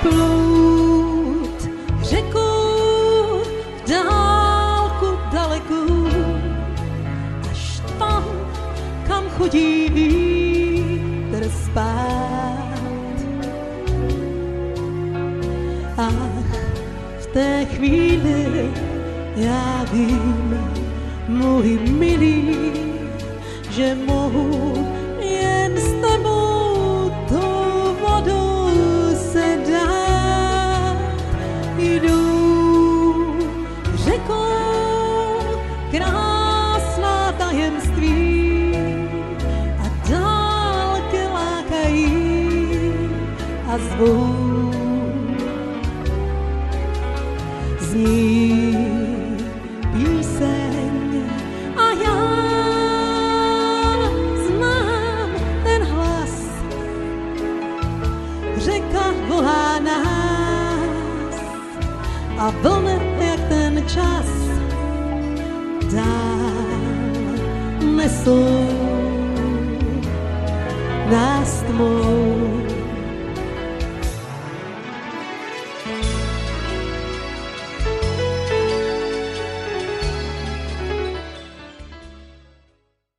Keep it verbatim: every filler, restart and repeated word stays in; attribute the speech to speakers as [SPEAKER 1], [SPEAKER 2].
[SPEAKER 1] plout řeku v dálku daleku, až tam, kam chodí vítr spát. Ach, v té chvíli já vím, můj milý, že mohu jen s tebou tou vodou se dát. Jdu řekou krásná tajemství a dálky lákají a zvou. Zní píseň a já znám ten hlas. Řeka volá nás a vlny jak ten čas dál nesou nás tmou.